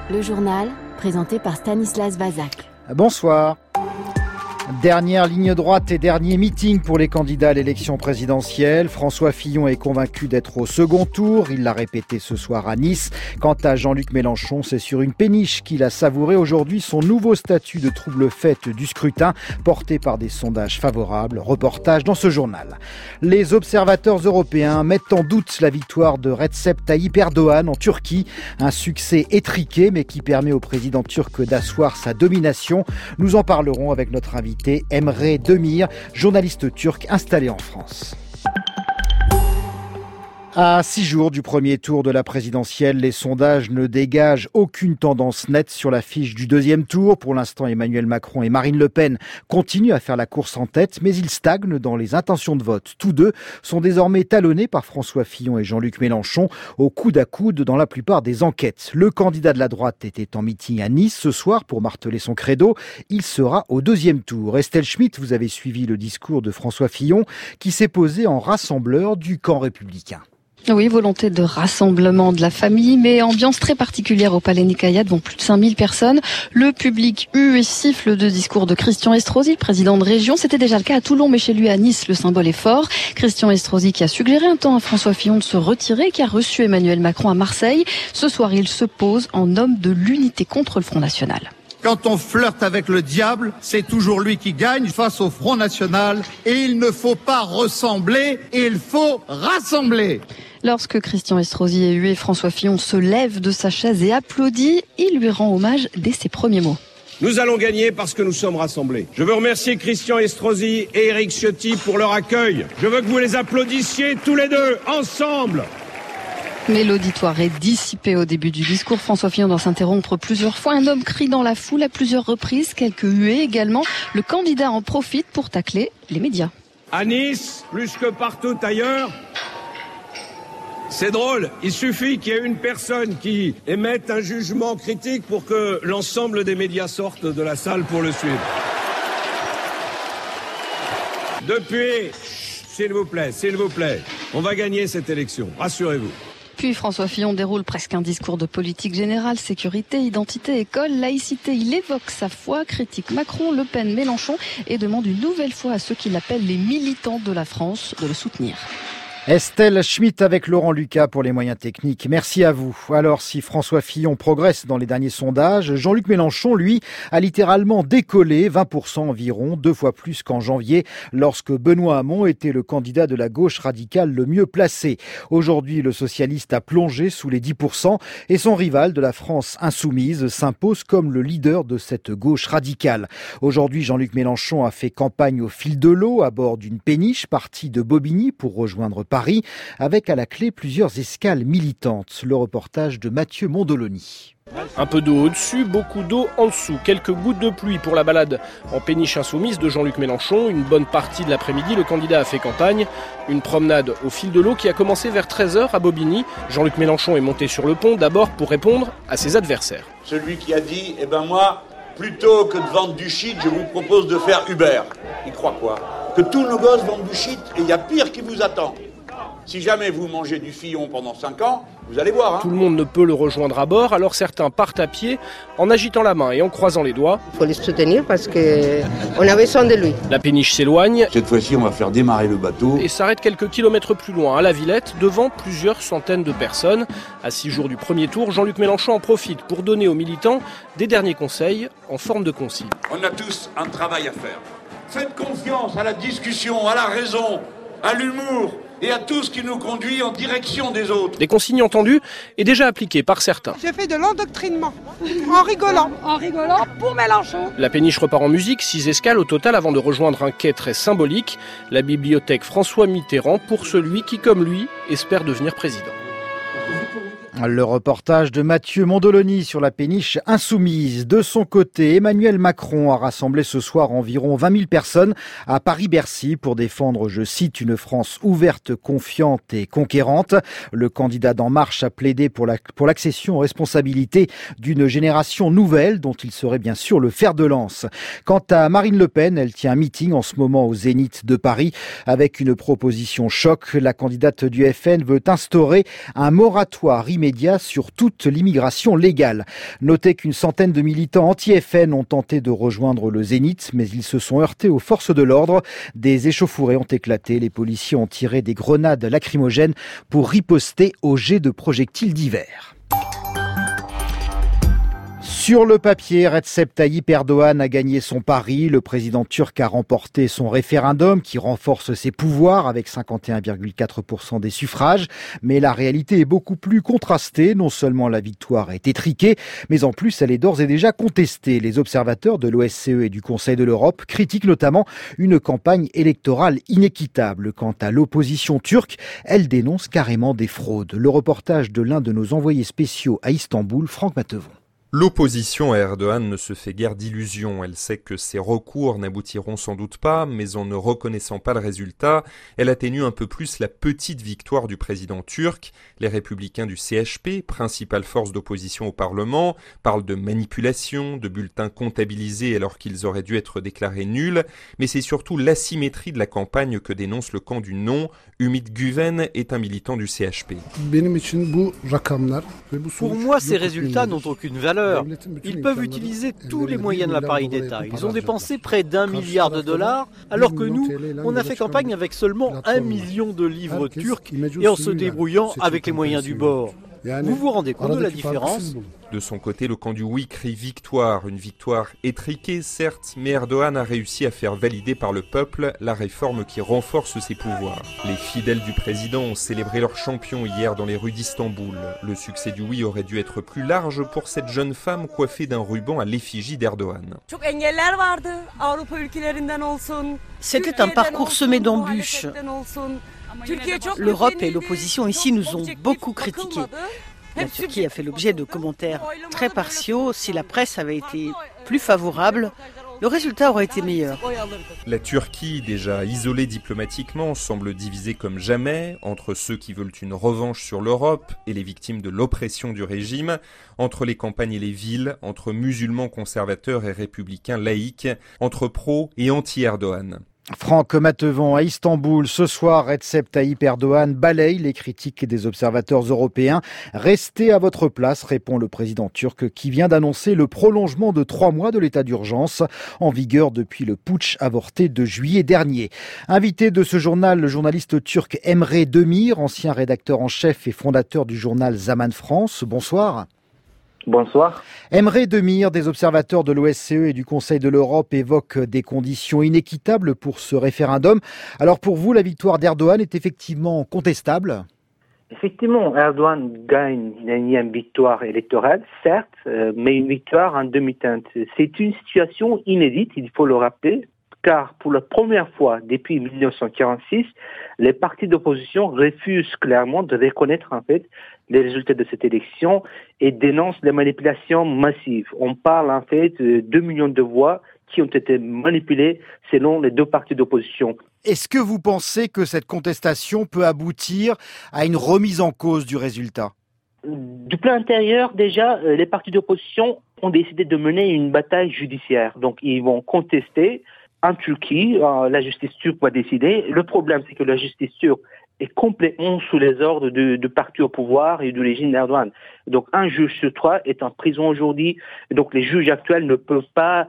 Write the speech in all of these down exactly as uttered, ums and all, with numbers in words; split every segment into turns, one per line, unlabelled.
Le journal, présenté par Stanislas Vazak.
Bonsoir. Dernière ligne droite et dernier meeting pour les candidats à l'élection présidentielle. François Fillon est convaincu d'être au second tour. Il l'a répété ce soir à Nice. Quant à Jean-Luc Mélenchon, c'est sur une péniche qu'il a savouré aujourd'hui son nouveau statut de trouble-fête du scrutin, porté par des sondages favorables. Reportage dans ce journal. Les observateurs européens mettent en doute la victoire de Recep Tayyip Erdogan en Turquie. Un succès étriqué, mais qui permet au président turc d'asseoir sa domination. Nous en parlerons avec notre invité Emre Demir, journaliste turc installé en France. À six jours du premier tour de la présidentielle, les sondages ne dégagent aucune tendance nette sur la fiche du deuxième tour. Pour l'instant, Emmanuel Macron et Marine Le Pen continuent à faire la course en tête, mais ils stagnent dans les intentions de vote. Tous deux sont désormais talonnés par François Fillon et Jean-Luc Mélenchon au coude à coude dans la plupart des enquêtes. Le candidat de la droite était en meeting à Nice ce soir pour marteler son credo. Il sera au deuxième tour. Estelle Schmitt, vous avez suivi le discours de François Fillon qui s'est posé en rassembleur du camp républicain.
Oui, volonté de rassemblement de la famille, mais ambiance très particulière au Palais Nicaïa devant plus de cinq mille personnes. Le public hue et siffle de discours de Christian Estrosi, président de région. C'était déjà le cas à Toulon, mais chez lui à Nice, le symbole est fort. Christian Estrosi qui a suggéré un temps à François Fillon de se retirer, qui a reçu Emmanuel Macron à Marseille. Ce soir, il se pose en homme de l'unité contre le Front National.
Quand on flirte avec le diable, c'est toujours lui qui gagne face au Front National. Et il ne faut pas ressembler, il faut rassembler.
Lorsque Christian Estrosi est hué, François Fillon se lève de sa chaise et applaudit. Il lui rend hommage dès ses premiers mots.
Nous allons gagner parce que nous sommes rassemblés. Je veux remercier Christian Estrosi et Éric Ciotti pour leur accueil. Je veux que vous les applaudissiez tous les deux, ensemble.
Mais l'auditoire est dissipé au début du discours. François Fillon doit s'interrompre plusieurs fois. Un homme crie dans la foule à plusieurs reprises, quelques huées également. Le candidat en profite pour tacler les médias.
À Nice, plus que partout ailleurs, c'est drôle, il suffit qu'il y ait une personne qui émette un jugement critique pour que l'ensemble des médias sortent de la salle pour le suivre. Depuis, s'il vous plaît, s'il vous plaît, on va gagner cette élection, rassurez-vous.
Puis François Fillon déroule presque un discours de politique générale, sécurité, identité, école, laïcité. Il évoque sa foi, critique Macron, Le Pen, Mélenchon et demande une nouvelle fois à ceux qu'il appelle les militants de la France de le soutenir.
Estelle Schmitt avec Laurent Lucas pour les moyens techniques. Merci à vous. Alors, si François Fillon progresse dans les derniers sondages, Jean-Luc Mélenchon, lui, a littéralement décollé, vingt pour cent environ, deux fois plus qu'en janvier, lorsque Benoît Hamon était le candidat de la gauche radicale le mieux placé. Aujourd'hui, le socialiste a plongé sous les dix pour cent et son rival de la France insoumise s'impose comme le leader de cette gauche radicale. Aujourd'hui, Jean-Luc Mélenchon a fait campagne au fil de l'eau à bord d'une péniche partie de Bobigny pour rejoindre Paris. Paris, avec à la clé plusieurs escales militantes. Le reportage de Mathieu Mondoloni.
Un peu d'eau au-dessus, beaucoup d'eau en dessous. Quelques gouttes de pluie pour la balade en péniche insoumise de Jean-Luc Mélenchon. Une bonne partie de l'après-midi, le candidat a fait campagne. Une promenade au fil de l'eau qui a commencé vers treize heures à Bobigny. Jean-Luc Mélenchon est monté sur le pont d'abord pour répondre à ses adversaires.
Celui qui a dit, eh ben moi, plutôt que de vendre du shit, je vous propose de faire Uber. Il croit quoi? Que tous nos gosses vendent du shit et il y a pire qui vous attend. Si jamais vous mangez du Fillon pendant cinq ans, vous allez voir. Hein.
Tout le monde ne peut le rejoindre à bord, alors certains partent à pied en agitant la main et en croisant les doigts.
Il faut le soutenir parce qu'on a besoin de lui.
La péniche s'éloigne.
Cette fois-ci, on va faire démarrer le bateau.
Et s'arrête quelques kilomètres plus loin, à la Villette, devant plusieurs centaines de personnes. À six jours du premier tour, Jean-Luc Mélenchon en profite pour donner aux militants des derniers conseils en forme de consigne.
On a tous un travail à faire. Faites confiance à la discussion, à la raison, à l'humour et à tout ce qui nous conduit en direction des autres.
Des consignes entendues et déjà appliquées par certains.
J'ai fait de l'endoctrinement, en rigolant. En rigolant pour Mélenchon.
La péniche repart en musique, six escales au total avant de rejoindre un quai très symbolique, la bibliothèque François Mitterrand pour celui qui, comme lui, espère devenir président.
Le reportage de Mathieu Mondoloni sur la péniche insoumise. De son côté, Emmanuel Macron a rassemblé ce soir environ vingt mille personnes à Paris-Bercy pour défendre, je cite, une France ouverte, confiante et conquérante. Le candidat d'En Marche a plaidé pour la, pour l'accession aux responsabilités d'une génération nouvelle dont il serait bien sûr le fer de lance. Quant à Marine Le Pen, elle tient un meeting en ce moment au Zénith de Paris avec une proposition choc. La candidate du F N veut instaurer un moratoire immédiat immédiat sur toute l'immigration légale. Notez qu'une centaine de militants anti-F N ont tenté de rejoindre le Zénith, mais ils se sont heurtés aux forces de l'ordre. Des échauffourées ont éclaté. Les policiers ont tiré des grenades lacrymogènes pour riposter aux jets de projectiles divers. Sur le papier, Recep Tayyip Erdogan a gagné son pari. Le président turc a remporté son référendum qui renforce ses pouvoirs avec cinquante et un virgule quatre pour cent des suffrages. Mais la réalité est beaucoup plus contrastée. Non seulement la victoire est étriquée, mais en plus elle est d'ores et déjà contestée. Les observateurs de l'O S C E et du Conseil de l'Europe critiquent notamment une campagne électorale inéquitable. Quant à l'opposition turque, elle dénonce carrément des fraudes. Le reportage de l'un de nos envoyés spéciaux à Istanbul, Franck Matevon.
L'opposition à Erdogan ne se fait guère d'illusions. Elle sait que ses recours n'aboutiront sans doute pas, mais en ne reconnaissant pas le résultat, elle atténue un peu plus la petite victoire du président turc. Les républicains du C H P, principale force d'opposition au Parlement, parlent de manipulation, de bulletins comptabilisés alors qu'ils auraient dû être déclarés nuls, mais c'est surtout l'asymétrie de la campagne que dénonce le camp du non. Ümit Güven est un militant du C H P.
Pour moi, ces résultats n'ont aucune valeur. Ils peuvent utiliser tous les moyens de l'appareil d'État. Ils ont dépensé près d'un milliard de dollars, alors que nous, on a fait campagne avec seulement un million de livres turcs et en se débrouillant avec les moyens du bord. Vous vous rendez compte de la différence ?
De son côté, le camp du oui crie victoire. Une victoire étriquée, certes, mais Erdogan a réussi à faire valider par le peuple la réforme qui renforce ses pouvoirs. Les fidèles du président ont célébré leur champion hier dans les rues d'Istanbul. Le succès du oui aurait dû être plus large pour cette jeune femme coiffée d'un ruban à l'effigie d'Erdogan.
C'était un parcours semé d'embûches. L'Europe et l'opposition ici nous ont beaucoup critiqués. La Turquie a fait l'objet de commentaires très partiaux. Si la presse avait été plus favorable, le résultat aurait été meilleur.
La Turquie, déjà isolée diplomatiquement, semble divisée comme jamais entre ceux qui veulent une revanche sur l'Europe et les victimes de l'oppression du régime, entre les campagnes et les villes, entre musulmans conservateurs et républicains laïcs, entre pro et anti-Erdogan.
Franck Matevon à Istanbul. Ce soir, Recep Tayyip Erdogan balaye les critiques des observateurs européens. Restez à votre place, répond le président turc qui vient d'annoncer le prolongement de trois mois de l'état d'urgence en vigueur depuis le putsch avorté de juillet dernier. Invité de ce journal, le journaliste turc Emre Demir, ancien rédacteur en chef et fondateur du journal Zaman France. Bonsoir.
Bonsoir.
Emre Demir, des observateurs de l'O S C E et du Conseil de l'Europe, évoquent des conditions inéquitables pour ce référendum. Alors pour vous, la victoire d'Erdogan est effectivement contestable ?
Effectivement, Erdogan gagne une énième victoire électorale, certes, euh, mais une victoire en demi-teinte. C'est une situation inédite, il faut le rappeler, car pour la première fois depuis mille neuf cent quarante-six, les partis d'opposition refusent clairement de reconnaître en fait les résultats de cette élection et dénoncent les manipulations massives. On parle en fait de deux millions de voix qui ont été manipulées selon les deux partis d'opposition.
Est-ce que vous pensez que cette contestation peut aboutir à une remise en cause du résultat ?
Du plan intérieur, déjà, les partis d'opposition ont décidé de mener une bataille judiciaire. Donc, ils vont contester. En Turquie, euh, la justice turque va décider. Le problème, c'est que la justice turque est complètement sous les ordres du, du parti au pouvoir et du régime d'Erdogan. Donc, un juge sur trois est en prison aujourd'hui. Donc, les juges actuels ne peuvent pas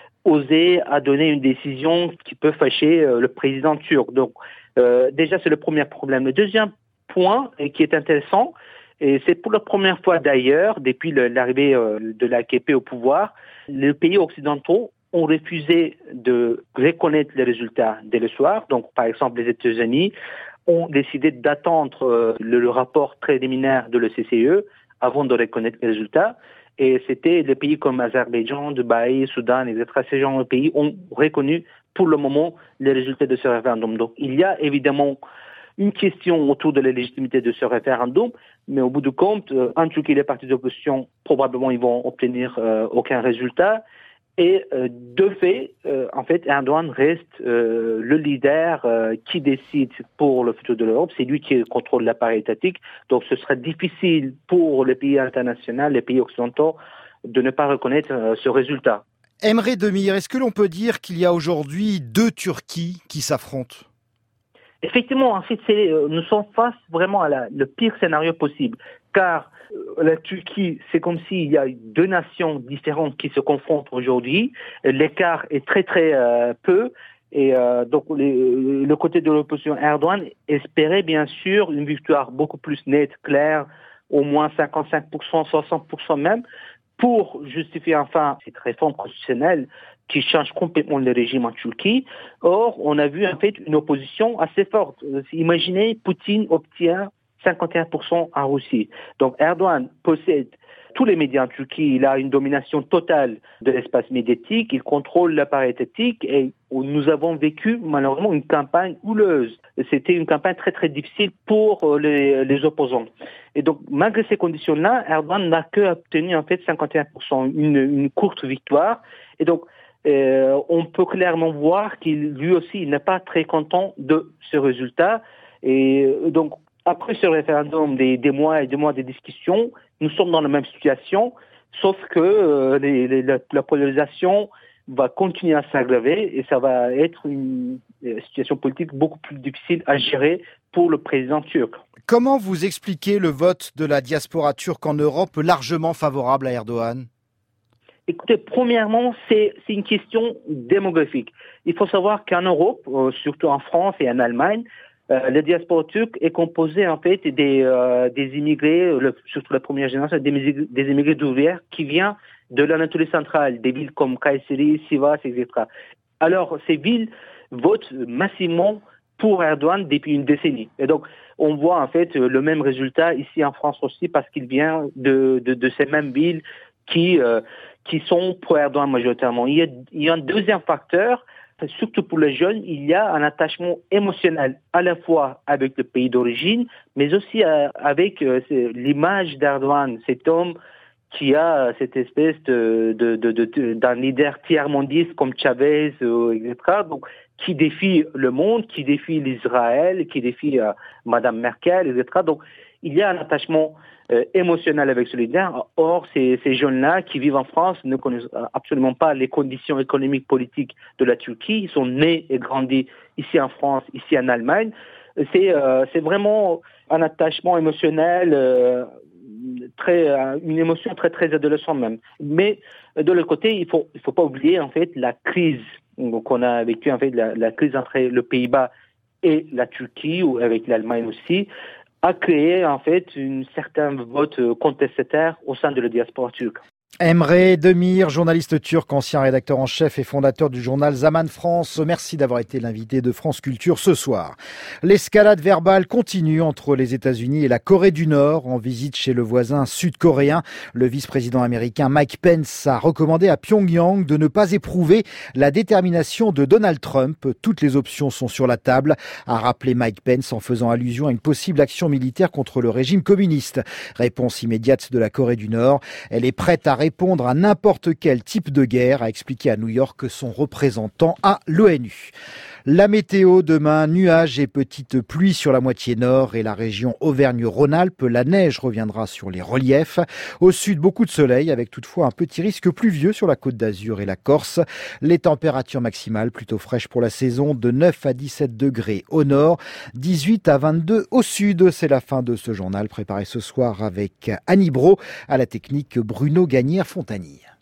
oser à donner une décision qui peut fâcher euh, le président turc. Donc, euh, déjà, c'est le premier problème. Le deuxième point, et qui est intéressant, et c'est pour la première fois d'ailleurs, depuis le, l'arrivée euh, de l'A K P au pouvoir, les pays occidentaux ont refusé de reconnaître les résultats dès le soir. Donc, par exemple, les États-Unis ont décidé d'attendre euh, le, le rapport préliminaire de l'O S C E avant de reconnaître les résultats. Et c'était des pays comme Azerbaïdjan, Dubaï, Soudan, et cetera. Ces gens de pays ont reconnu pour le moment les résultats de ce référendum. Donc, il y a évidemment une question autour de la légitimité de ce référendum, mais au bout du compte, euh, en Turquie, les partis d'opposition, probablement, ils vont obtenir euh, aucun résultat. Et euh, de fait, euh, en fait, Erdogan reste euh, le leader euh, qui décide pour le futur de l'Europe. C'est lui qui contrôle l'appareil étatique. Donc, ce sera difficile pour les pays internationaux, les pays occidentaux, de ne pas reconnaître euh, ce résultat.
Emre Demir, est-ce que l'on peut dire qu'il y a aujourd'hui deux Turquies qui s'affrontent ?
Effectivement, en fait, c'est, euh, nous sommes face vraiment à la, le pire scénario possible, car euh, la Turquie, c'est comme s'il y a deux nations différentes qui se confrontent aujourd'hui. L'écart est très très euh, peu, et euh, donc les, le côté de l'opposition Erdogan espérait bien sûr une victoire beaucoup plus nette, claire, au moins cinquante-cinq pour cent, soixante pour cent même, pour justifier enfin cette réforme constitutionnelle qui change complètement le régime en Turquie. Or, on a vu en fait une opposition assez forte. Imaginez, Poutine obtient cinquante et un pour cent en Russie. Donc Erdogan possède tous les médias en Turquie, il a une domination totale de l'espace médiatique, il contrôle l'appareil étatique et nous avons vécu malheureusement une campagne houleuse. C'était une campagne très très difficile pour les, les opposants. Et donc malgré ces conditions-là, Erdogan n'a que obtenu en fait cinquante et un pour cent, une, une courte victoire. Et donc euh, on peut clairement voir qu'il lui aussi il n'est pas très content de ce résultat. Et donc après ce référendum, des, des mois et des mois de discussions, nous sommes dans la même situation, sauf que euh, les, les, la, la polarisation va continuer à s'aggraver et ça va être une, une situation politique beaucoup plus difficile à gérer pour le président turc.
Comment vous expliquez le vote de la diaspora turque en Europe largement favorable à Erdogan ?
Écoutez, premièrement, c'est, c'est une question démographique. Il faut savoir qu'en Europe, euh, surtout en France et en Allemagne, Euh, la diaspora turque est composée en fait des, euh, des immigrés, le, surtout la première génération, des, des immigrés d'ouvrières qui viennent de l'Anatolie centrale, des villes comme Kayseri, Sivas, et cetera. Alors, ces villes votent massivement pour Erdogan depuis une décennie. Et donc, on voit en fait le même résultat ici en France aussi parce qu'il vient de, de, de ces mêmes villes qui, euh, qui sont pour Erdogan majoritairement. Il y a, il y a un deuxième facteur. Surtout pour les jeunes, il y a un attachement émotionnel à la fois avec le pays d'origine, mais aussi euh, avec euh, l'image d'Erdogan, cet homme qui a cette espèce de, de, de, de, de d'un leader tiers-mondiste comme Chavez, euh, et cetera. Donc, qui défie le monde, qui défie l'Israël, qui défie euh, Madame Merkel, et cetera. Donc, il y a un attachement euh, émotionnel avec ce leader. Or, ces, ces jeunes-là qui vivent en France ne connaissent absolument pas les conditions économiques, politiques de la Turquie. Ils sont nés et grandis ici en France, ici en Allemagne. C'est, euh, c'est vraiment un attachement émotionnel, euh, très, euh, une émotion très très adolescente même. Mais de l'autre côté, il faut il faut pas oublier en fait la crise qu'on a vécue, en fait la, la crise entre le Pays-Bas et la Turquie ou avec l'Allemagne aussi, a créé en fait une certaine vote contestataire au sein de la diaspora turque.
Emre Demir, journaliste turc, ancien rédacteur en chef et fondateur du journal Zaman France. Merci d'avoir été l'invité de France Culture ce soir. L'escalade verbale continue entre les États-Unis et la Corée du Nord. En visite chez le voisin sud-coréen, le vice-président américain Mike Pence a recommandé à Pyongyang de ne pas éprouver la détermination de Donald Trump. Toutes les options sont sur la table, a rappelé Mike Pence en faisant allusion à une possible action militaire contre le régime communiste. Réponse immédiate de la Corée du Nord. Elle est prête à répondre à n'importe quel type de guerre, a expliqué à New York son représentant à l'ONU. La météo demain, nuages et petites pluies sur la moitié nord et la région Auvergne-Rhône-Alpes. La neige reviendra sur les reliefs. Au sud, beaucoup de soleil avec toutefois un petit risque pluvieux sur la Côte d'Azur et la Corse. Les températures maximales plutôt fraîches pour la saison de neuf à dix-sept degrés au nord, dix-huit à vingt-deux au sud. C'est la fin de ce journal préparé ce soir avec Annie Brault, à la technique Bruno Gagnère-Fontanier.